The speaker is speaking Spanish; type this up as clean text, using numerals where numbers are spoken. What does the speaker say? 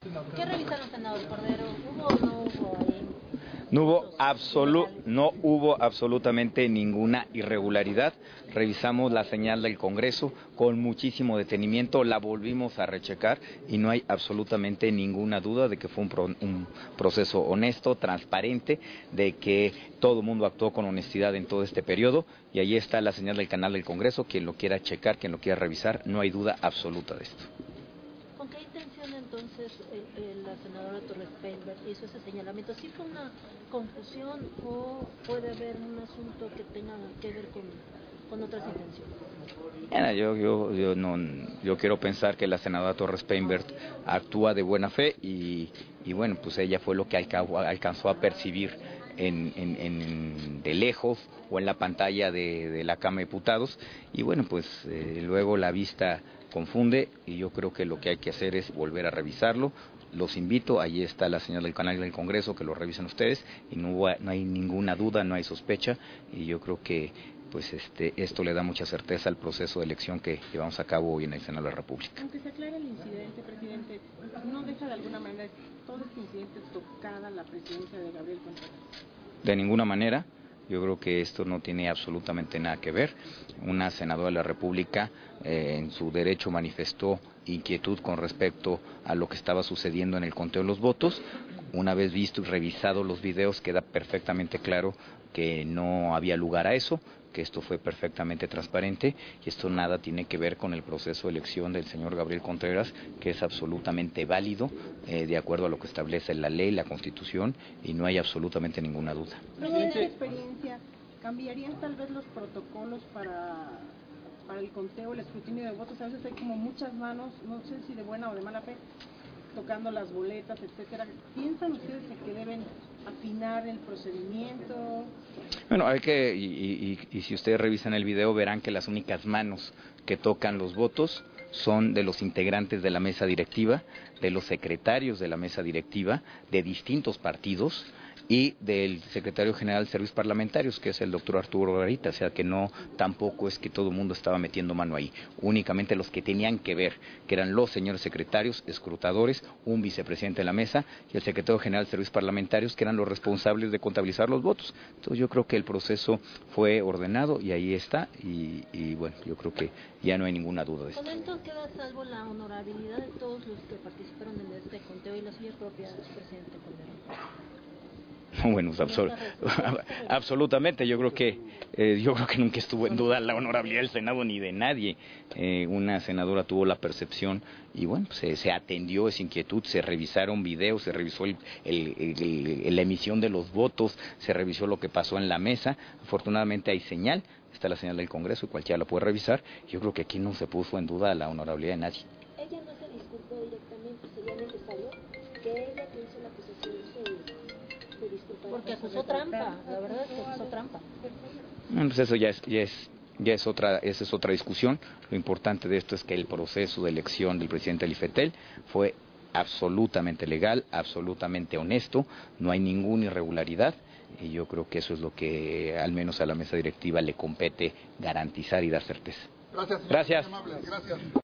¿Qué revisaron, senador Cordero? ¿Hubo o no hubo ahí? No hubo absolutamente ninguna irregularidad. Revisamos la señal del Congreso con muchísimo detenimiento, la volvimos a rechecar y no hay absolutamente ninguna duda de que fue un proceso honesto, transparente, de que todo el mundo actuó con honestidad en todo este periodo, y ahí está la señal del canal del Congreso. Quien lo quiera checar, quien lo quiera revisar, no hay duda absoluta de esto. ¿Con qué intención entonces la senadora Torres Peinbert hizo ese señalamiento? ¿Sí fue una confusión o puede haber un asunto que tenga que ver con otras intenciones? Yo quiero pensar que la senadora Torres Peinbert actúa de buena fe y bueno, pues ella fue lo que alcanzó a percibir de lejos o en la pantalla de la Cámara de Diputados, y bueno, pues luego la vista confunde, y yo creo que lo que hay que hacer es volver a revisarlo. Los invito, ahí está la señal del canal del Congreso, que lo revisen ustedes, y no hay ninguna duda, no hay sospecha, y yo creo que pues esto le da mucha certeza al proceso de elección que llevamos a cabo hoy en el Senado de la República. Aunque se aclare el incidente, presidente, ¿no deja de alguna manera todo este incidente tocada la presidencia de Gabriel Contreras? De ninguna manera. Yo creo que esto no tiene absolutamente nada que ver. Una senadora de la República en su derecho manifestó inquietud con respecto a lo que estaba sucediendo en el conteo de los votos. Una vez visto y revisado los videos, queda perfectamente claro que no había lugar a eso, que esto fue perfectamente transparente, y esto nada tiene que ver con el proceso de elección del señor Gabriel Contreras, que es absolutamente válido, de acuerdo a lo que establece la ley, la Constitución, y no hay absolutamente ninguna duda. Luego de esta experiencia, ¿cambiarían tal vez los protocolos para el conteo, el escrutinio de votos? A veces hay como muchas manos, no sé si de buena o de mala fe, tocando las boletas, etcétera. ¿Piensan ustedes que deben afinar el procedimiento? Bueno, hay que, y si ustedes revisan el video verán que las únicas manos que tocan los votos son de los integrantes de la mesa directiva, de los secretarios de la mesa directiva, de distintos partidos, y del secretario general de Servicios Parlamentarios, que es el doctor Arturo Garita. O sea que no, tampoco es que todo el mundo estaba metiendo mano ahí, únicamente los que tenían que ver, que eran los señores secretarios, escrutadores, un vicepresidente de la mesa y el secretario general de Servicios Parlamentarios, que eran los responsables de contabilizar los votos. Entonces yo creo que el proceso fue ordenado y ahí está, y bueno, yo creo que ya no hay ninguna duda de esto. ¿Con esto queda salvo la honorabilidad de todos los que participaron en este conteo y la suya propia, presidente Cordero? Bueno, absolutamente. Yo creo que nunca estuvo en duda la honorabilidad del Senado ni de nadie. Una senadora tuvo la percepción y bueno, se atendió esa inquietud, se revisaron videos, se revisó la emisión de los votos, se revisó lo que pasó en la mesa. Afortunadamente hay señal, está la señal del Congreso y cualquiera la puede revisar. Yo creo que aquí no se puso en duda la honorabilidad de nadie. Ella no se disculpó directamente, sería necesario que ella que hizo la acusación se disculpara. Porque acusó trampa, la verdad es que acusó trampa. Bueno, pues eso esa es otra discusión. Lo importante de esto es que el proceso de elección del presidente del IFETEL fue absolutamente legal, absolutamente honesto, no hay ninguna irregularidad, y yo creo que eso es lo que al menos a la mesa directiva le compete garantizar y dar certeza. Gracias. Gracias.